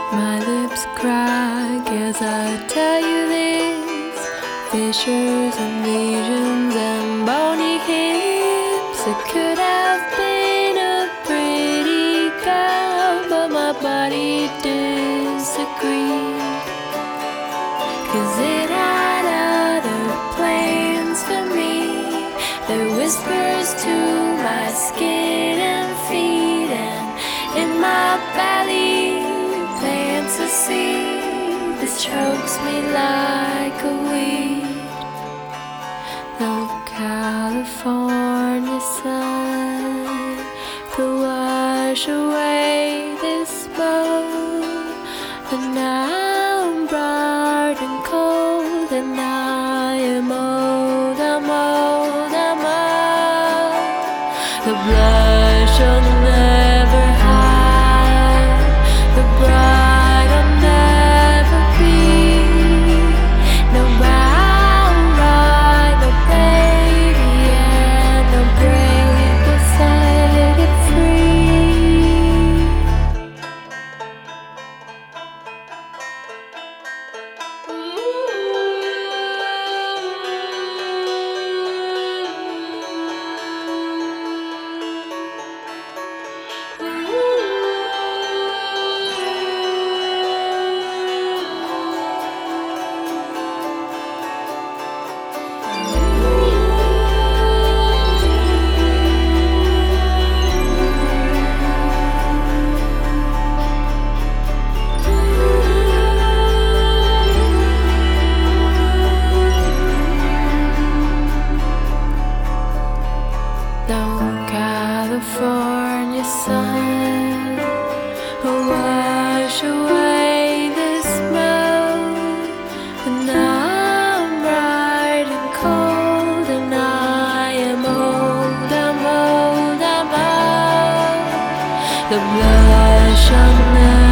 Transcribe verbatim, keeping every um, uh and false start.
My lips crack as I tell you this. Fissures and lesions and bony hips. It could have been a pretty girl, but my body disagreed. 'Cause it had other plans for me. There whispers to my skin and feet, and in my belly plants a seed that chokes me like a weed. No California sun could wash away this boat, and now I'm bright and cold, and I am old, I'm old, I'm old. The blush I'll never hide, the bride I'll never be. No brown ride, no baby, and no break will set it free. No California sun will wash away this mood, and now I'm bright and cold, and I am old, I'm old, I'm old. The blush on the